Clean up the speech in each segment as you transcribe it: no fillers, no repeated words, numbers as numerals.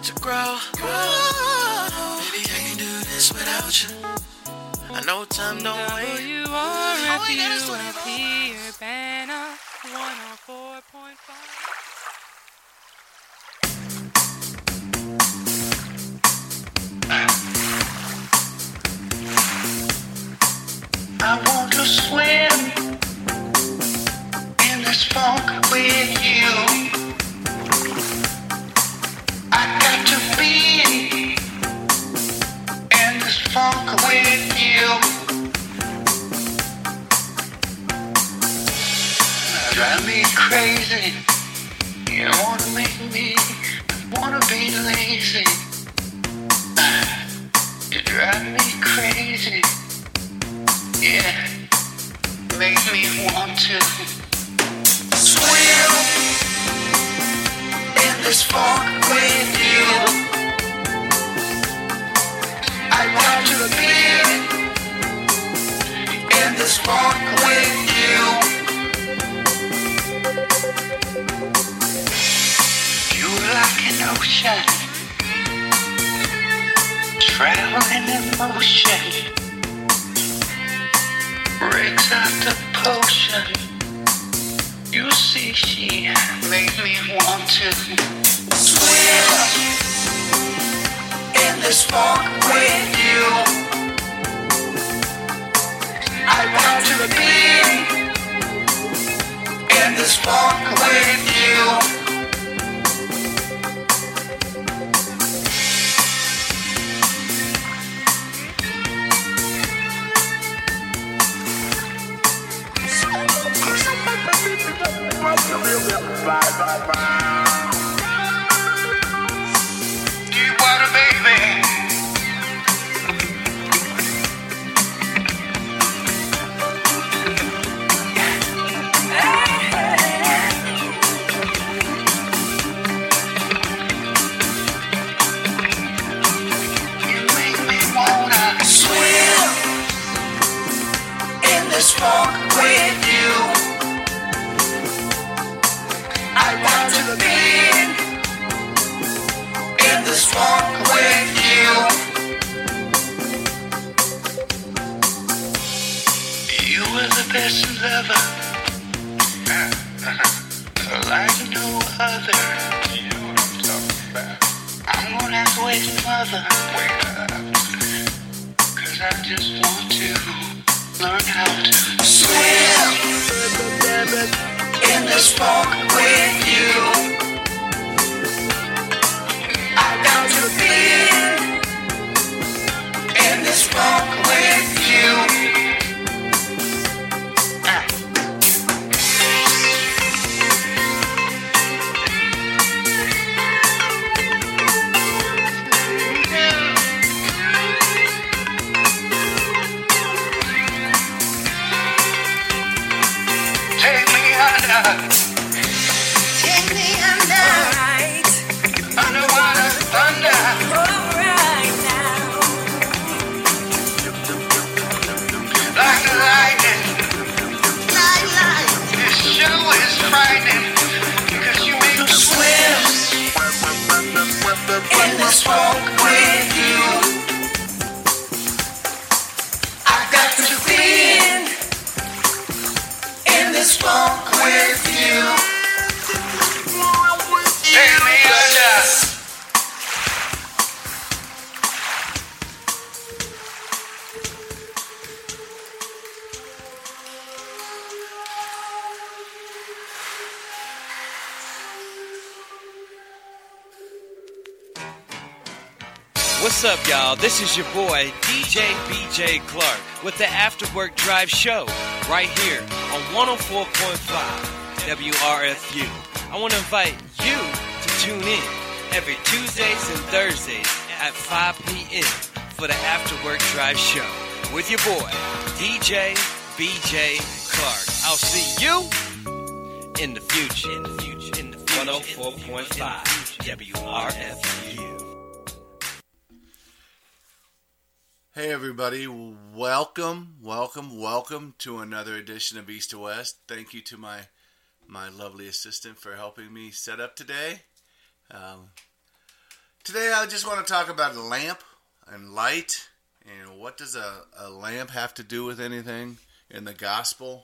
to grow. Baby, I can do this without you. I know time don't wait. WRFU, Urbana, 104.5. I want to swim in this funk with you. I got to be in this funk with you. Drive me crazy. You wanna make me wanna be lazy. You drive me crazy. Yeah, make me want to swim in this funk with you. I want to be in this funk with you. You're like an ocean, traveling in motion. Breaks out the potion. You see, she made me want to swim in this funk with you. I want to be in this funk with you. Deep water, baby. You make me wanna swim in this funk with you. I want to be in this funk with you. You were the best lover, like no other. You know what I'm talking about. I'm gonna have to wait for mother. Wake up. 'Cause I just want to learn how to swim in this funk with you. I got to be in this funk with you. Take me under. Take me under. Alright. Underwater thunder. Alright now. Like lightning. Light. This show is frightening. 'Cause you make me swim in this funk with you. I got to be in this funk with you. Take me under. What's up, y'all? This is your boy, DJ BJ Clark, with the After Work Drive Show, right here on 104.5 WRFU. I want to invite you to tune in every Tuesdays and Thursdays at 5 p.m. for the After Work Drive Show with your boy, DJ BJ Clark. I'll see you in the future. 104.5 WRFU. Hey everybody, welcome to another edition of East to West. Thank you to my lovely assistant for helping me set up today. Today I just want to talk about a lamp and light, and what does a lamp have to do with anything in the gospel.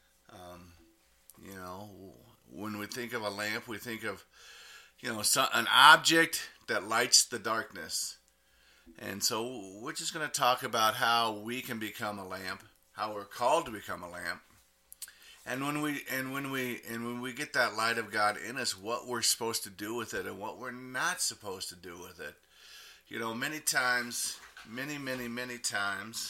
When we think of a lamp, we think of, an object that lights the darkness. And so we're just going to talk about how we can become a lamp, how we're called to become a lamp. And when we get that light of God in us, what we're supposed to do with it and what we're not supposed to do with it. Many times, many times,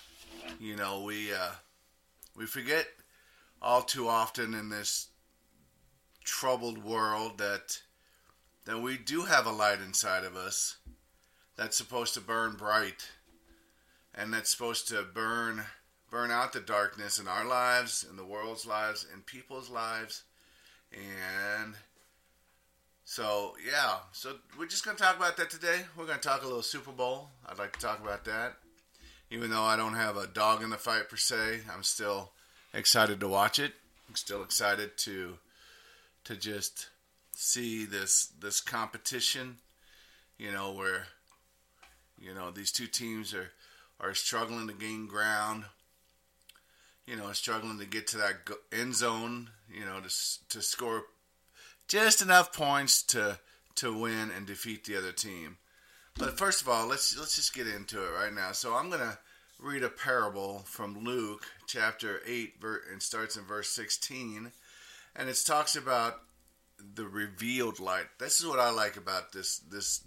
we forget all too often in this troubled world that we do have a light inside of us that's supposed to burn bright, and that's supposed to burn out the darkness in our lives, in the world's lives, in people's lives. And so we're just going to talk about that today. We're going to talk a little Super Bowl. I'd like to talk about that. Even though I don't have a dog in the fight per se, I'm still excited to watch it. I'm still excited to just see this competition, where these two teams are struggling to gain ground, struggling to get to that end zone, to score just enough points to win and defeat the other team. But first of all, let's just get into it right now. So I'm going to read a parable from Luke chapter 8, and starts in verse 16, and it talks about the revealed light. This is what I like about this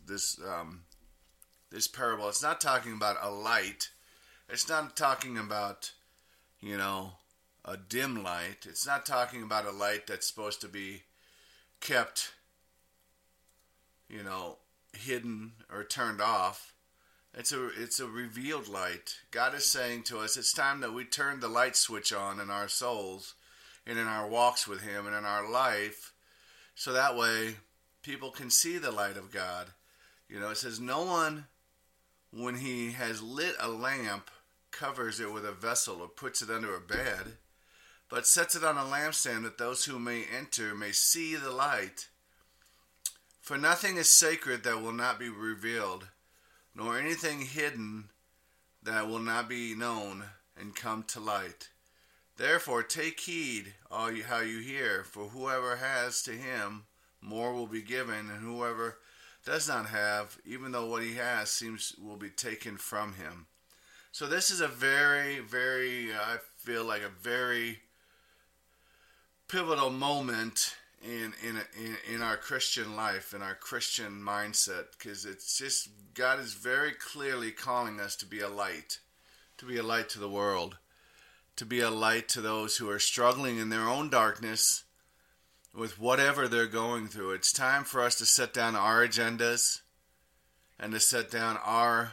parable. It's not talking about a light. It's not talking about, a dim light. It's not talking about a light that's supposed to be kept, hidden or turned off. It's a revealed light. God is saying to us, it's time that we turn the light switch on in our souls and in our walks with Him and in our life, so that way people can see the light of God. It says, no one, when he has lit a lamp, covers it with a vessel or puts it under a bed, but sets it on a lampstand, that those who may enter may see the light. For nothing is sacred that will not be revealed, nor anything hidden that will not be known and come to light. Therefore take heed how you hear, for whoever has, to him more will be given, and whoever does not have, even though what he has will be taken from him. So this is a very, very, I feel like a very pivotal moment in our Christian life, in our Christian mindset, because it's just, God is very clearly calling us to be a light to the world, to be a light to those who are struggling in their own darkness with whatever they're going through. It's time for us to set down our agendas and to set down our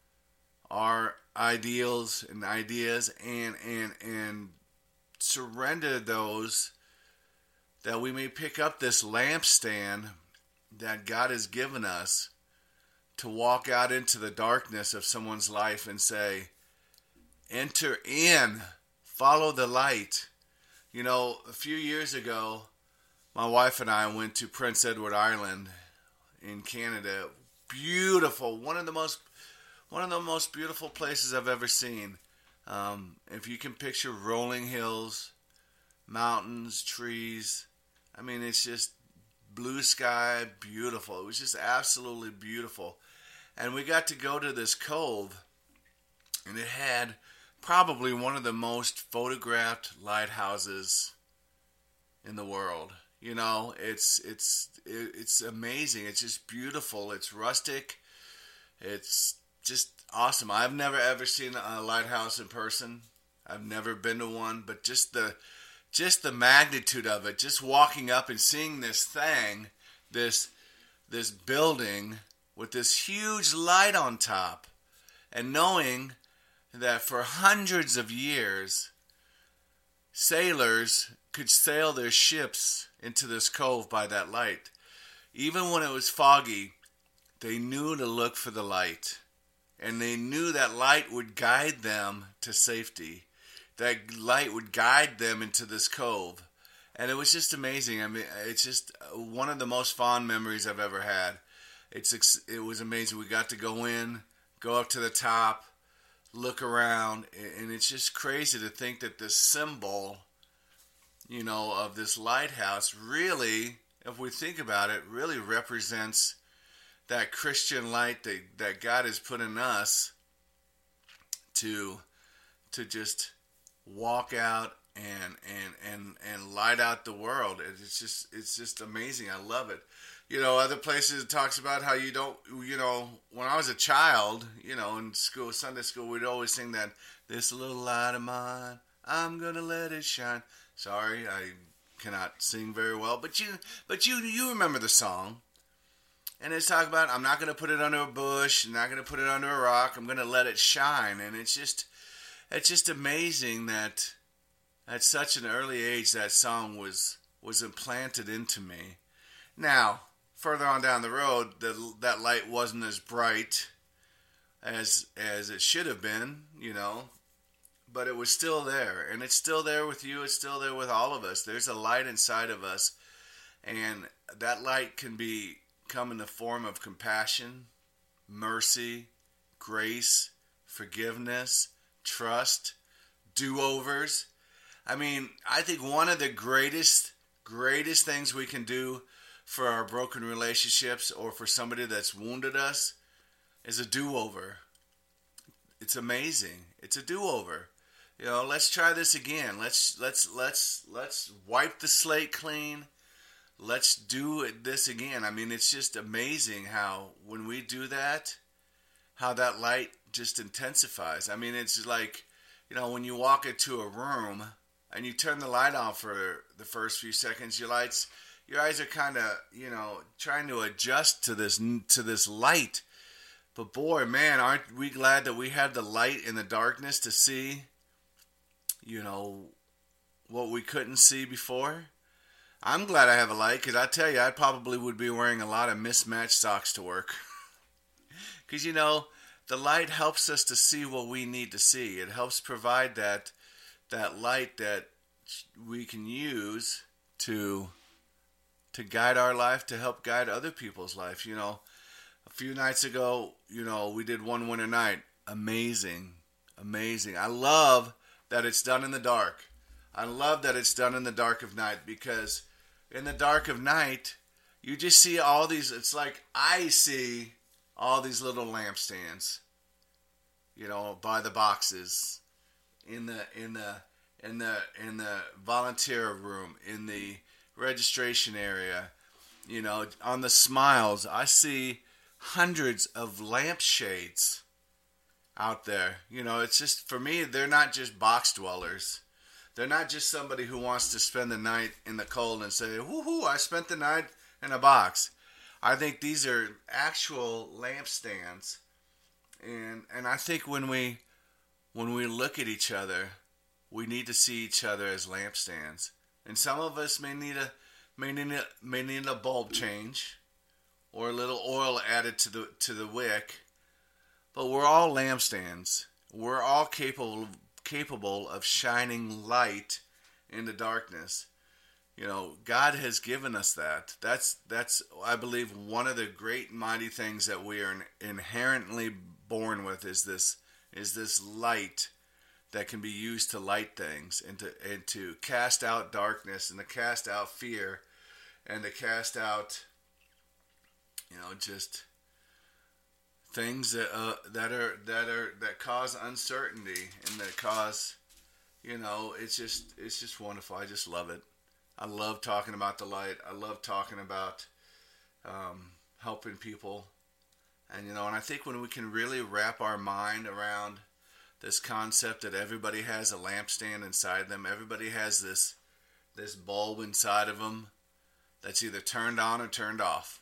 ideals and ideas and surrender those, that we may pick up this lampstand that God has given us to walk out into the darkness of someone's life and say, enter in, follow the light. A few years ago, my wife and I went to Prince Edward Island in Canada. Beautiful, one of the most beautiful places I've ever seen. If you can picture rolling hills, mountains, trees, it's just blue sky, beautiful. It was just absolutely beautiful. And we got to go to this cove, and it had probably one of the most photographed lighthouses in the world. It's amazing. It's just beautiful. It's rustic. It's just awesome. I've never ever seen a lighthouse in person. I've never been to one, but just the magnitude of it, just walking up and seeing this thing, this building with this huge light on top, and knowing that for hundreds of years, sailors could sail their ships into this cove by that light. Even when it was foggy, they knew to look for the light, and they knew that light would guide them to safety. That light would guide them into this cove. And it was just amazing. It's just one of the most fond memories I've ever had. it was amazing. We got to go in, go up to the top, look around, and it's just crazy to think that this symbol, you know, of this lighthouse really, if we think about it, really represents that Christian light that God has put in us to just walk out and light out the world. It's just amazing. I love it. You know, other places it talks about how you don't, you know, when I was a child, you know, in school, Sunday school, we'd always sing that, this little light of mine, I'm gonna let it shine. Sorry, I cannot sing very well, but you remember the song. And it's talking about, I'm not going to put it under a bush, I'm not going to put it under a rock, I'm going to let it shine. And it's just amazing that at such an early age that song was implanted into me. Now, further on down the road, that light wasn't as bright as it should have been, you know, but it was still there. And it's still there with you, it's still there with all of us. There's a light inside of us, and that light can come in the form of compassion, mercy, grace, forgiveness, trust, do-overs. I mean, I think one of the greatest things we can do for our broken relationships or for somebody that's wounded us is a do-over. It's amazing. It's a do-over. You know, let's try this again. Let's wipe the slate clean. Let's do this again. I mean, it's just amazing how when we do that, how that light just intensifies. I mean, it's like, you know, when you walk into a room and you turn the light on for the first few seconds, your eyes are kind of, you know, trying to adjust to this light. But boy, man, aren't we glad that we have the light in the darkness to see, you know, what we couldn't see before? I'm glad I have a light, because I tell you, I probably would be wearing a lot of mismatched socks to work. Because, you know, the light helps us to see what we need to see. It helps provide that light that we can use to guide our life, to help guide other people's life. You know, a few nights ago, you know, we did One Winter Night. Amazing. I love that it's done in the dark. I love that it's done in the dark of night, because in the dark of night, you just see all these, it's like I see all these little lampstands, you know, by the boxes, in the volunteer room, in the registration area, you know, on the smiles. I see hundreds of lampshades out there. You know, it's just, for me, they're not just box dwellers. They're not just somebody who wants to spend the night in the cold and say, woohoo, I spent the night in a box. I think these are actual lampstands. And I think when we look at each other, we need to see each other as lampstands. And some of us may need a bulb change or a little oil added to the wick. But we're all lampstands. We're all capable of shining light in the darkness. You know, God has given us that. That's I believe one of the great mighty things that we are inherently born with is this light that can be used to light things and to cast out darkness and to cast out fear and to cast out, you know, just things that cause uncertainty and that cause, you know, it's just wonderful. I just love it. I love talking about the light. I love talking about helping people, and you know, and I think when we can really wrap our mind around this concept that everybody has a lampstand inside them, everybody has this bulb inside of them that's either turned on or turned off,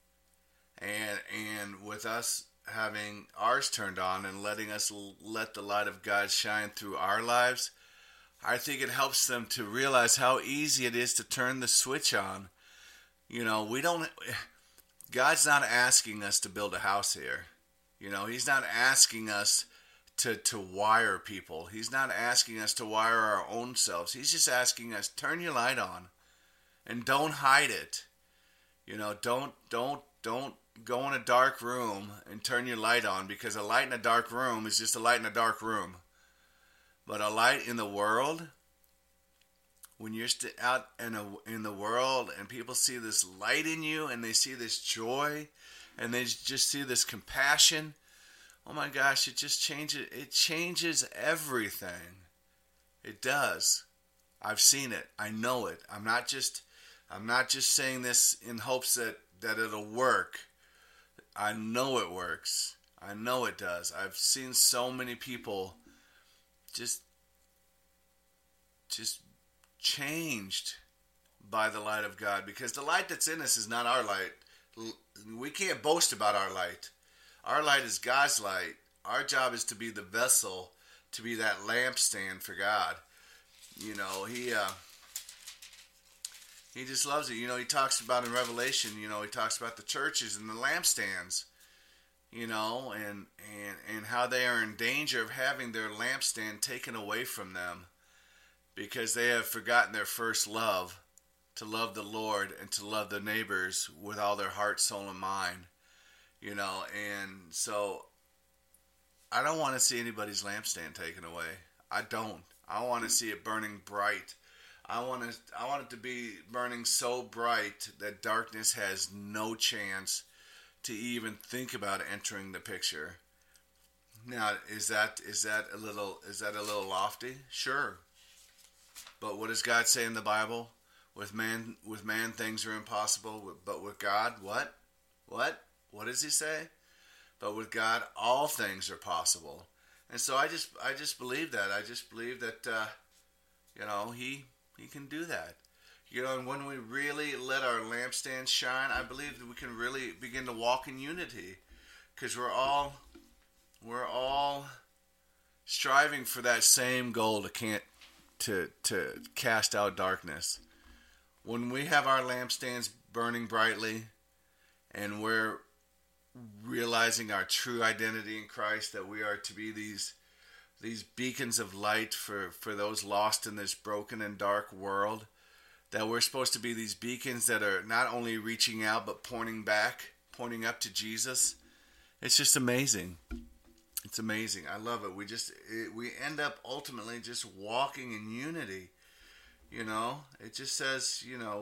and with us having ours turned on and letting us let the light of God shine through our lives, I think it helps them to realize how easy it is to turn the switch on. You know, God's not asking us to build a house here. You know, He's not asking us to wire people. He's not asking us to wire our own selves. He's just asking us, turn your light on and don't hide it. You know, don't go in a dark room and turn your light on, because a light in a dark room is just a light in a dark room. But a light in the world, when you're out in the world and people see this light in you and they see this joy and they just see this compassion, oh my gosh, it just changes. It changes everything. It does. I've seen it. I know it. I'm not just saying this in hopes that it'll work. I know it works. I know it does. I've seen so many people just changed by the light of God, because the light that's in us is not our light. We can't boast about our light. Our light is God's light. Our job is to be the vessel, to be that lampstand for God. You know, He just loves it. You know, He talks about in Revelation, you know, He talks about the churches and the lampstands, you know, and how they are in danger of having their lampstand taken away from them, because they have forgotten their first love, to love the Lord and to love their neighbors with all their heart, soul, and mind. You know, and so I don't want to see anybody's lampstand taken away. I don't. I want to see it burning bright. I want it to be burning so bright that darkness has no chance to even think about entering the picture. Now, is that a little lofty? Sure. But what does God say in the Bible? With man things are impossible, but with God, what? What does He say? But with God, all things are possible. And so I just believe that. I just believe that, you know, He can do that. You know, and when we really let our lampstand shine, I believe that we can really begin to walk in unity, because we're all striving for that same goal to cast out darkness. When we have our lampstands burning brightly, and we're realizing our true identity in Christ, that we are to be these beacons of light for those lost in this broken and dark world, that we're supposed to be these beacons that are not only reaching out but pointing up to Jesus. It's just amazing. It's amazing. I love it. We end up ultimately just walking in unity. You know, it just says, you know,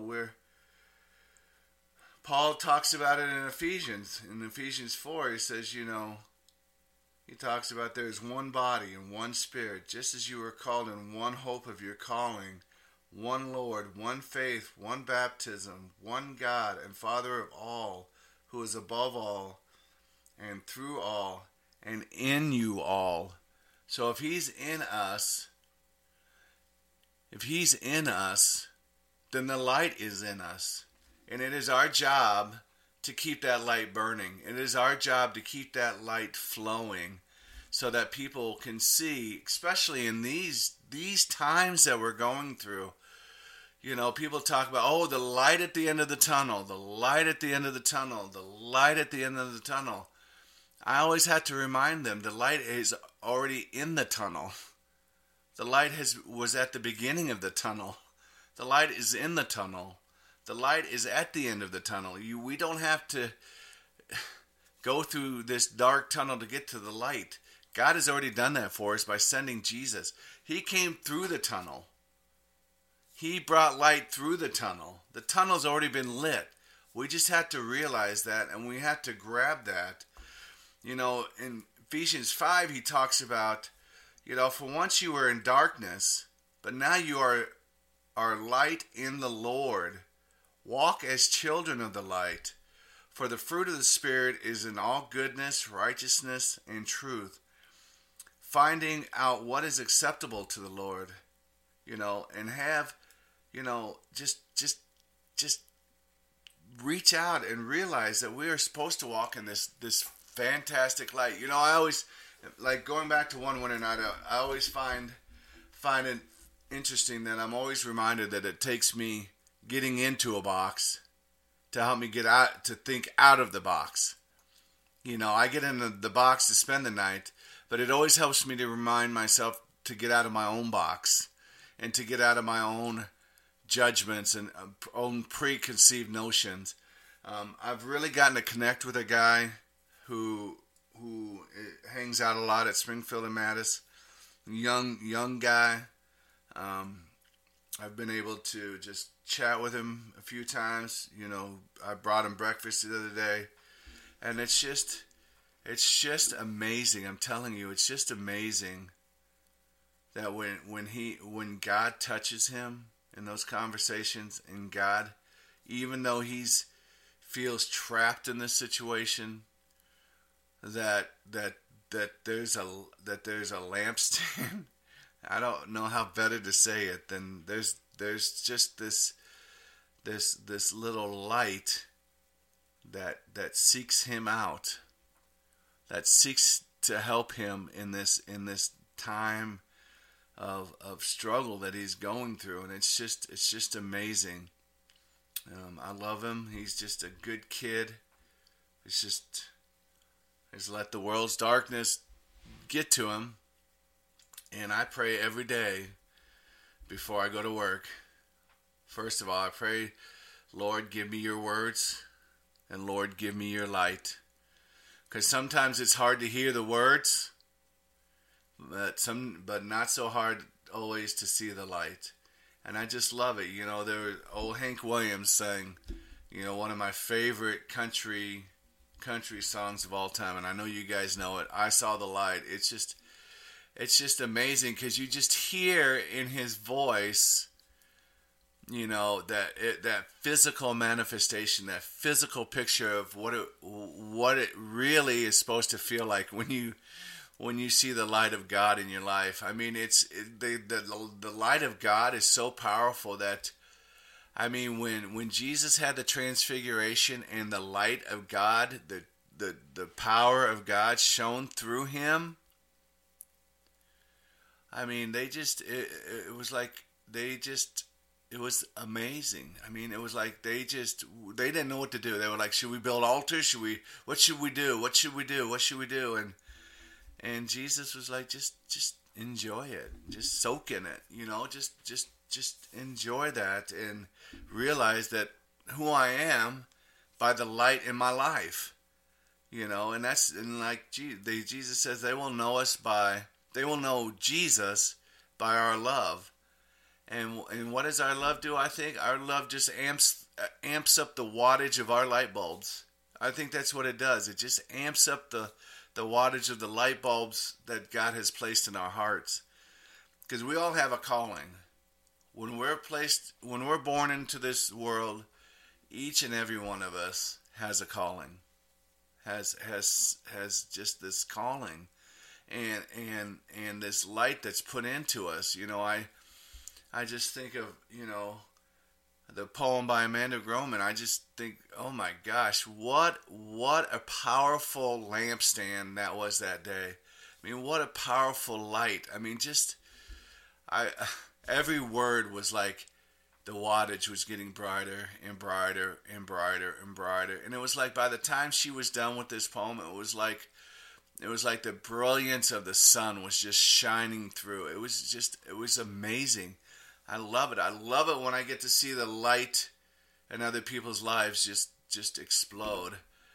Paul talks about it in Ephesians. In Ephesians 4, he says, you know, he talks about there is one body and one Spirit, just as you were called in one hope of your calling, one Lord, one faith, one baptism, one God and Father of all, who is above all and through all and in you all. So if He's in us, then the light is in us. And it is our job to keep that light burning. It is our job to keep that light flowing, so that people can see, especially in these times that we're going through. You know, people talk about, oh, the light at the end of the tunnel, the light at the end of the tunnel, the light at the end of the tunnel. I always have to remind them, the light is already in the tunnel. The light was at the beginning of the tunnel. The light is in the tunnel. The light is at the end of the tunnel. We don't have to go through this dark tunnel to get to the light. God has already done that for us by sending Jesus. He came through the tunnel. He brought light through the tunnel. The tunnel's already been lit. We just have to realize that, and we have to grab that. You know, in Ephesians 5, he talks about, you know, for once you were in darkness, but now you are light in the Lord. Walk as children of the light, for the fruit of the Spirit is in all goodness, righteousness, and truth, finding out what is acceptable to the Lord, you know, and have, you know, just reach out and realize that we are supposed to walk in this fantastic light. You know, I always, like, going back to one winter night, I always find it interesting that I'm always reminded that it takes me getting into a box to help me get out, to think out of the box. You know, I get into the box to spend the night, but it always helps me to remind myself to get out of my own box and to get out of my own judgments and own preconceived notions. I've really gotten to connect with a guy who hangs out a lot at Springfield and Mattis. Young guy. I've been able to just chat with him a few times. You know, I brought him breakfast the other day, and it's just amazing. I'm telling you, it's just amazing that when God touches him in those conversations, and God, even though he's feels trapped in this situation, that there's a lampstand. I don't know how better to say it than there's just this little light that seeks him out, that seeks to help him in this time of struggle that he's going through, and it's just amazing. I love him. He's just a good kid. He's let the world's darkness get to him. And I pray every day before I go to work. First of all, I pray, Lord, give me your words, and Lord, give me your light. Because sometimes it's hard to hear the words, but not so hard always to see the light. And I just love it. You know, old Hank Williams sang, you know, one of my favorite country songs of all time, and I know you guys know it. I Saw the Light. It's just amazing because you just hear in his voice, you know, that physical manifestation, that physical picture of what it really is supposed to feel like when you see the light of God in your life. I mean, the light of God is so powerful that, I mean, when Jesus had the transfiguration and the light of God, the power of God shone through him, I mean, it was amazing. I mean, it was like they didn't know what to do. They were like, should we build altars? What should we do? What should we do? What should we do? And Jesus was like, just enjoy it. Just soak in it, you know, just enjoy that and realize that who I am by the light in my life, you know, and like Jesus says, they will know Jesus by our love. And what does our love do? I think our love just amps up the wattage of our light bulbs. I think that's what it does. It just amps up the wattage of the light bulbs that God has placed in our hearts. Because we all have a calling. When we're born into this world, each and every one of us has a calling. Has just this calling. And this light that's put into us. You know, I just think of, you know, the poem by Amanda Groman. I just think, oh my gosh, what a powerful lampstand that was that day. I mean, what a powerful light. I mean, every word was like the wattage was getting brighter and brighter and brighter and brighter. And it was like by the time she was done with this poem, it was like the brilliance of the sun was just shining through. It was amazing. I love it. I love it when I get to see the light in other people's lives just explode.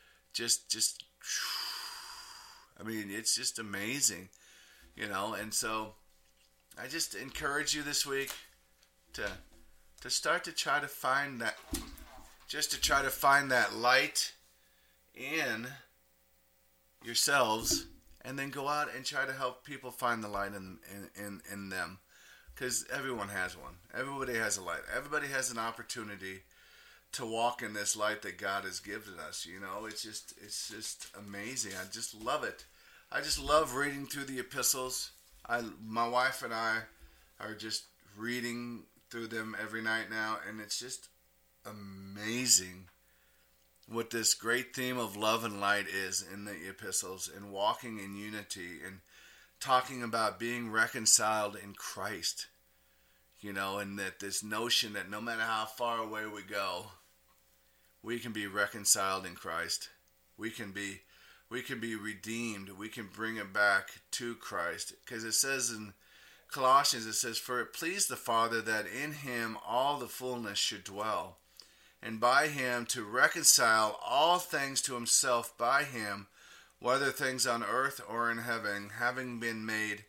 I mean, it's just amazing, you know. And so I just encourage you this week to start to try to find that, just to try to find that light in yourselves, and then go out and try to help people find the light in them. Because everyone has one. Everybody has a light. Everybody has an opportunity to walk in this light that God has given us. You know, it's just amazing. I just love it. I just love reading through the epistles. My wife and I are just reading through them every night now, and it's just amazing what this great theme of love and light is in the epistles, and walking in unity, and talking about being reconciled in Christ, you know, and that this notion that no matter how far away we go, we can be reconciled in Christ. We can be redeemed. We can bring it back to Christ. Because it says in Colossians, it says, "For it pleased the Father that in him all the fullness should dwell, and by him to reconcile all things to himself by him, whether things on earth or in heaven, having made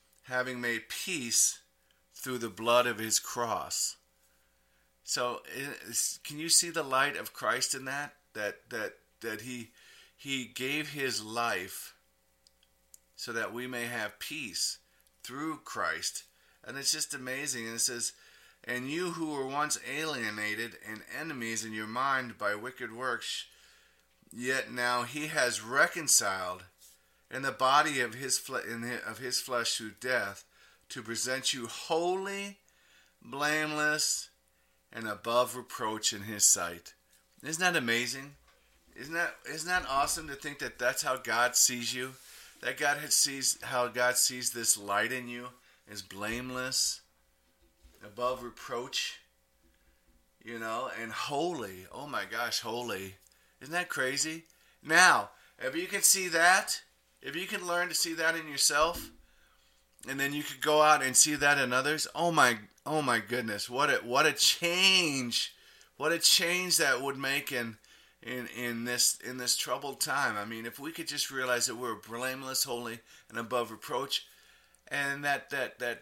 peace through the blood of his cross. So, can you see the light of Christ in that? That he gave his life so that we may have peace through Christ. And it's just amazing. And it says, and you who were once alienated and enemies in your mind by wicked works, yet now he has reconciled in the body of his flesh through death, to present you holy, blameless, and above reproach in his sight. Isn't that amazing? Isn't that awesome to think that that's how God sees you? That how God sees this light in you is blameless, above reproach, and holy. Oh my gosh, holy. Isn't that crazy? Now, if you can see that, if you can learn to see that in yourself, and then you could go out and see that in others, oh my goodness, what a change that would make in this troubled time. I mean, if we could just realize that we're blameless, holy, and above reproach, and that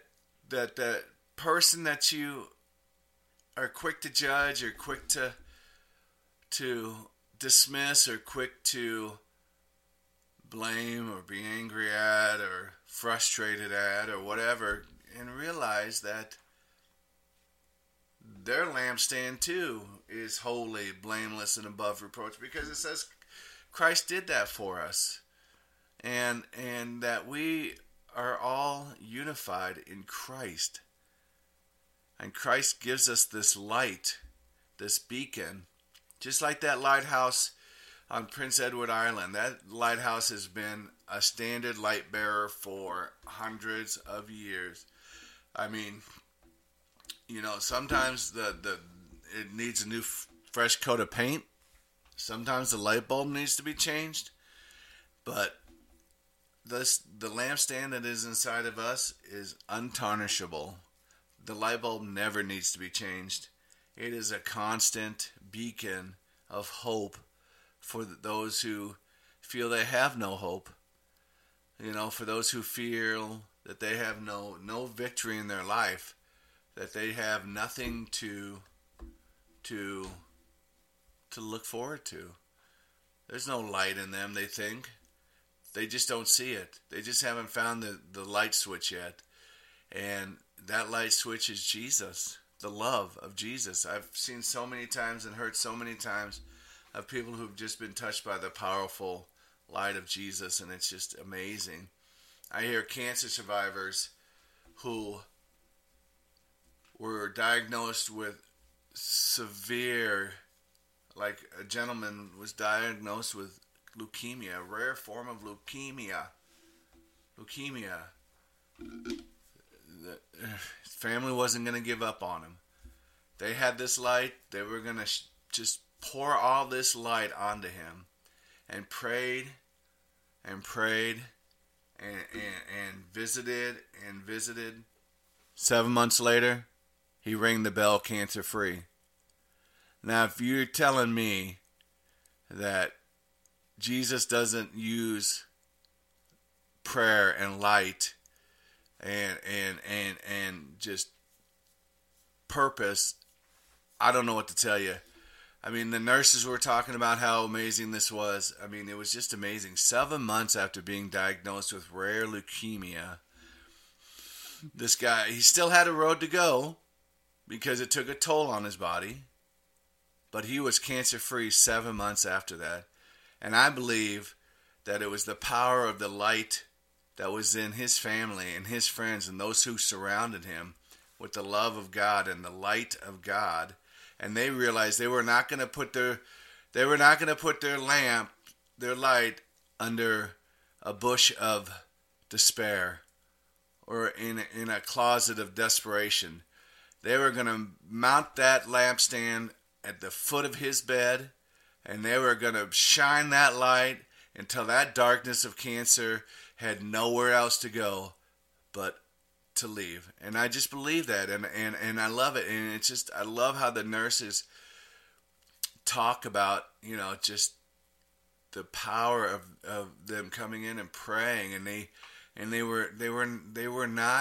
person that you are quick to judge, or quick to dismiss, or quick to blame, or be angry at, or frustrated at, or whatever, and realize that their lampstand too is holy, blameless, and above reproach, because it says Christ did that for us, and that we are all unified in Christ, and Christ gives us this light, this beacon, just like that lighthouse on Prince Edward Island. That lighthouse has been a standard light bearer for hundreds of years. I mean, sometimes it needs a new fresh coat of paint. Sometimes the light bulb needs to be changed. But the lampstand that is inside of us is untarnishable. The light bulb never needs to be changed. It is a constant beacon of hope for those who feel they have no hope. For those who feel that they have no victory in their life, that they have nothing to look forward to. There's no light in them, they think. They just don't see it. They just haven't found the light switch yet. And that light switch is Jesus, the love of Jesus. I've seen so many times and heard so many times of people who've just been touched by the powerful light of Jesus, and it's just amazing. I hear cancer survivors who were diagnosed with severe, like a gentleman was diagnosed with leukemia, a rare form of leukemia. The family wasn't going to give up on him. They had this light. They were going to just pour all this light onto him, and prayed and prayed and visited and visited. 7 months later, he rang the bell cancer free. Now, if you're telling me that Jesus doesn't use prayer and light and just purpose, I don't know what to tell you. I mean, the nurses were talking about how amazing this was. I mean, it was just amazing. 7 months after being diagnosed with rare leukemia, this guy, he still had a road to go because it took a toll on his body, but he was cancer-free 7 months after that. And I believe that it was the power of the light that was in his family and his friends and those who surrounded him with the love of God and the light of God. And they realized they were not going to put their lamp, their light, under a bush of despair or in a closet of desperation. They were going to mount that lampstand at the foot of his bed, and they were going to shine that light until that darkness of cancer had nowhere else to go but to leave. And I just believe that, and I love it. And it's just, I love how the nurses talk about, just the power of them coming in and praying, and they were not